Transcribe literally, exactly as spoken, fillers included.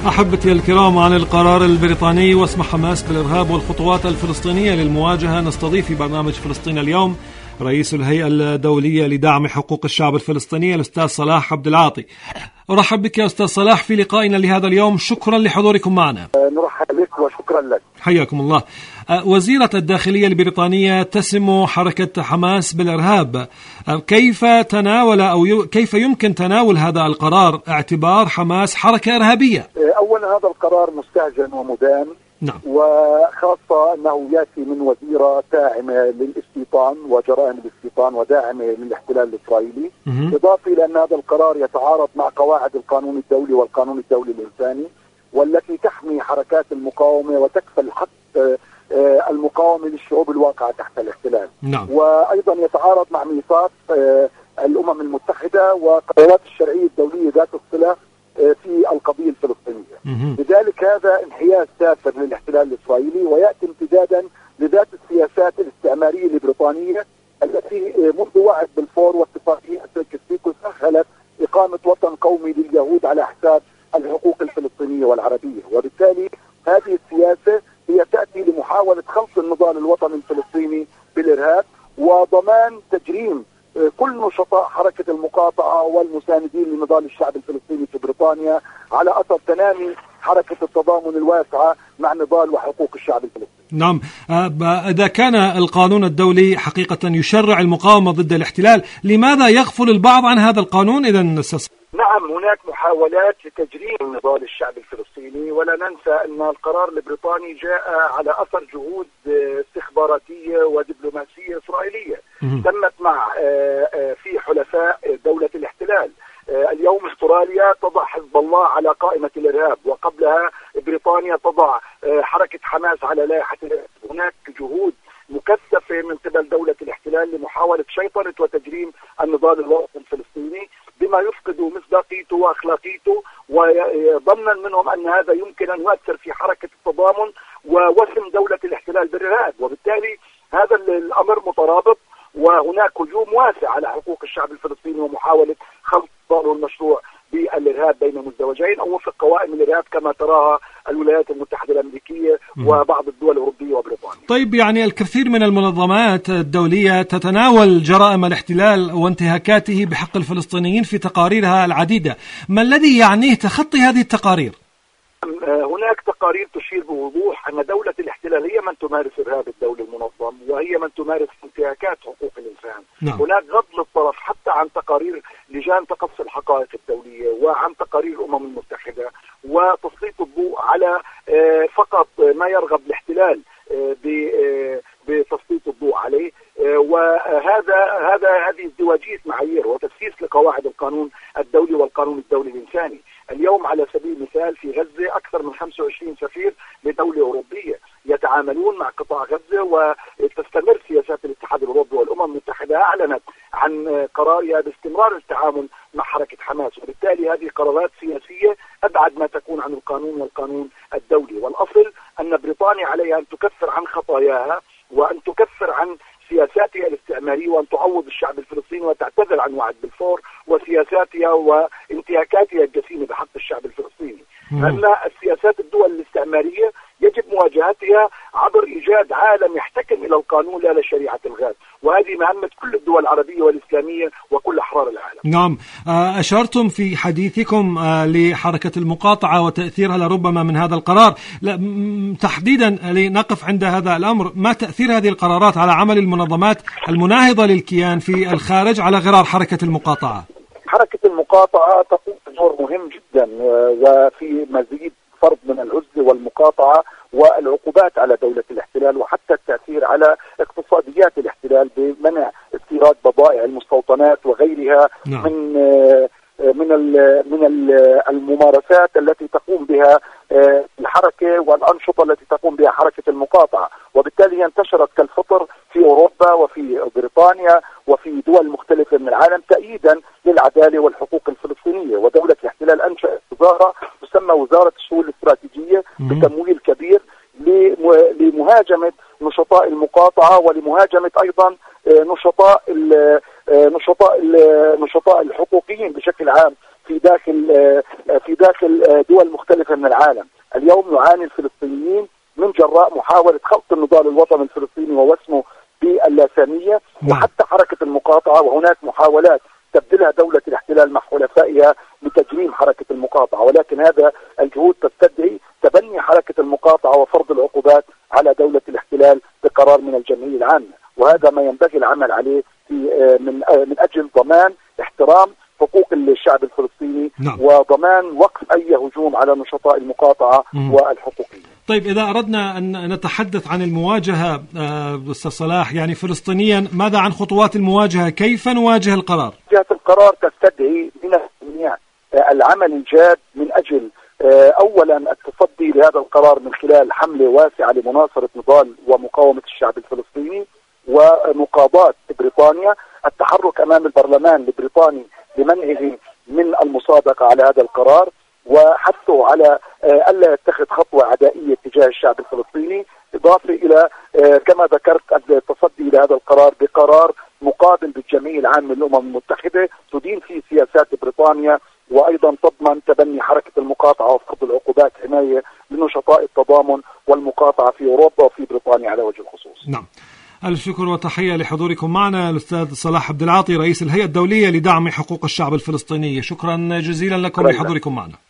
أحبتي الكرام، عن القرار البريطاني واسم حماس بالإرهاب والخطوات الفلسطينية للمواجهة نستضيف في برنامج فلسطين اليوم رئيس الهيئة الدولية لدعم حقوق الشعب الفلسطيني الأستاذ صلاح عبد العاطي. أرحب بك يا أستاذ صلاح في لقائنا لهذا اليوم، شكرا لحضوركم معنا. نرحب بك وشكرا لك. حياكم الله. وزيرة الداخلية البريطانية تسم حركة حماس بالإرهاب، كيف تناول أو كيف يمكن تناول هذا القرار اعتبار حماس حركة إرهابية؟ أولا هذا القرار مستهجن ومدان. نعم. وخاصة أنه يأتي من وزيرة داعمة للاستيطان وجرائم الاستيطان وداعمة للاحتلال الإسرائيلي، إضافة إلى أن هذا القرار يتعارض مع قواعد القانون الدولي والقانون الدولي الإنساني، والتي تحمي حركات المقاومة وتكفل حق المقاومة للشعوب الواقعة تحت الاحتلال. نعم. وأيضا يتعارض مع ميثاق الأمم المتحدة وقرارات الشرعية الدولية ذات الصلة في القضية الفلسطينية. لذلك هذا انحياز سافر للاحتلال الإسرائيلي، ويأتي امتدادا لذات السياسات الاستعمارية البريطانية التي منذ وعد بلفور واتفاقية سيكس-بيكو سهلت إقامة وطن قومي لليهود على حساب الحقوق الفلسطينية والعربية. وبالتالي هذه السياسة هي تأتي لمحاولة خلط النضال الوطني الفلسطيني بالإرهاب وضمان تجريم كل نشطاء حركة المقاطعة والمساندين لنضال الشعب الفلسطيني في بريطانيا على أثر تنامي حركة التضامن الواسعة مع نضال وحقوق الشعب الفلسطيني. نعم. إذا كان القانون الدولي حقيقة يشرع المقاومة ضد الاحتلال، لماذا يغفل البعض عن هذا القانون إذن؟ نعم، هناك محاولات لتجريم نضال الشعب الفلسطيني، ولا ننسى أن القرار البريطاني جاء على أثر جهود استخباراتية ودبلوماسية إسرائيلية تمت مع في حلفاء دولة الاحتلال. اليوم استراليا تضع حزب الله على قائمة الإرهاب، وقبلها بريطانيا تضع حركة حماس على لائحة الإرهاب. هناك جهود مكثفة من قبل دولة الاحتلال لمحاولة شيطنة وتجريم النضال الوطني الفلسطيني بما يفقد مصداقيته واخلاقيته، وظنا منهم ان هذا يمكن ان يؤثر في حركه التضامن ووسم دوله الاحتلال بالارهاب. وبالتالي هذا الامر مترابط، وهناك هجوم واسع على حقوق الشعب الفلسطيني ومحاوله خلط الضرر المشروع بالارهاب بين مزدوجين او وفق قوائم الارهاب كما تراها الولايات المتحده الامريكيه وبعض الدول الاوروبيه وبريطانيا. طيب، يعني الكثير من المنظمات الدوليه تتناول جرائم الاحتلال وانتهاكاته بحق الفلسطينيين في تقاريرها العديده، ما الذي يعنيه تخطي هذه التقارير؟ هناك تقارير تشير بوضوح أن دولة الاحتلال هي من تمارس إرهاب الدولة المنظم، وهي من تمارس انتهاكات حقوق الإنسان. نعم. هناك غض للطرف حتى عن تقارير لجان تقصي الحقائق الدولية وعن تقارير الأمم المتحدة، وتسليط الضوء على فقط ما يرغب الاحتلال بتسليط الضوء عليه. وهذا هذا هذه ازدواجية معايير وتسييس لقواعد القانون الدولي والقانون الدولي الإنساني. اليوم على سبيل المثال في غزة أكثر من خمسة وعشرين سفير لدولة أوروبية يتعاملون مع قطاع غزة، وتستمر سياسات الاتحاد الأوروبي والأمم المتحدة أعلنت عن قرارها باستمرار التعامل مع حركة حماس. وبالتالي هذه قرارات سياسية أبعد ما تكون عن القانون والقانون الدولي. والأصل أن بريطانيا عليها أن تكفر عن خطاياها وأن تكفر عن سياساتها الاستعمارية وأن تعوض الشعب الفلسطيني وتعتذر عن وعد بلفور وسياساتها وانتهاكاتها الجسيمة بحق الشعب الفلسطيني. أن السياسات الدول الاستعمارية يجب مواجهتها عبر إيجاد عالم يحتكم إلى القانون لا لشريعة الغاز، وهذه مهمة كل الدول العربية والإسلامية وكل أحرار العالم. نعم. أشرتم في حديثكم لحركة المقاطعة وتأثيرها لربما من هذا القرار، تحديدا لنقف عند هذا الأمر، ما تأثير هذه القرارات على عمل المنظمات المناهضة للكيان في الخارج على غرار حركة المقاطعة؟ حركة المقاطعة تقوم بدور مهم جدا، وفي مزيد فرض من العزلة والمقاطعة والعقوبات على دولة الاحتلال، وحتى التأثير على اقتصاديات الاحتلال بمنع استيراد بضائع المستوطنات وغيرها. نعم. من من من الممارسات التي تقوم بها الحركة والأنشطة التي تقوم بها حركة المقاطعة. وبالتالي انتشرت كالفطر في أوروبا وفي بريطانيا وفي دول مختلفة من العالم تأييدا للعدالة والحقوق الفلسطينية. ودولة الاحتلال أنشأت وزارة تسمى وزارة الشؤون الاستراتيجية بتمويل كبير لمهاجمة نشطاء المقاطعة ولمهاجمة أيضا نشطاء نشطاء نشطاء الحقوقيين بشكل عام في داخل في داخل دول مختلفة من العالم. اليوم يعاني الفلسطينيين من جراء محاولة خلط النضال الوطني الفلسطيني ووسمه باللاسانية وحتى حركة المقاطعة، وهناك محاولات تبدلها دولة الاحتلال مع حلفائها لتجريم حركة المقاطعة، ولكن هذا الجهود تستدعي تبني حركة المقاطعة وفرض العقوبات على دولة الاحتلال بقرار من الجمعية العامة، وهذا ما ينبغي العمل عليه في من من أجل ضمان احترام حقوق الشعب الفلسطيني. نعم. وضمان وقف أي هجوم على نشطاء المقاطعة مم. والحقوقيين. طيب إذا أردنا أن نتحدث عن المواجهة أستاذ صلاح، يعني فلسطينيا ماذا عن خطوات المواجهة؟ كيف نواجه القرار؟ جهة القرار تستدعي من الجميع العمل الجاد من أجل أولا التصدي لهذا القرار من خلال حملة واسعة لمناصرة نضال ومقاومة الشعب الفلسطيني ومقاضاة بريطانيا، التحرك أمام البرلمان البريطاني لمنعه من المصادقة على هذا القرار وحثه على ألا يتخذ خطوة عدائية تجاه الشعب الفلسطيني، إضافة إلى كما ذكرت التصدي لهذا القرار بقرار مقابل بالجمعية العامة للأمم المتحدة تدين فيه سياسات بريطانيا، وأيضا تضمن تبني حركة المقاطعة وفرض العقوبات حماية لنشطاء التضامن والمقاطعة في أوروبا وفي بريطانيا على وجه الخصوص. نعم. ألف شكر وتحية لحضوركم معنا الأستاذ صلاح عبد العاطي رئيس الهيئة الدولية لدعم حقوق الشعب الفلسطيني. شكرا جزيلا لكم لحضوركم معنا.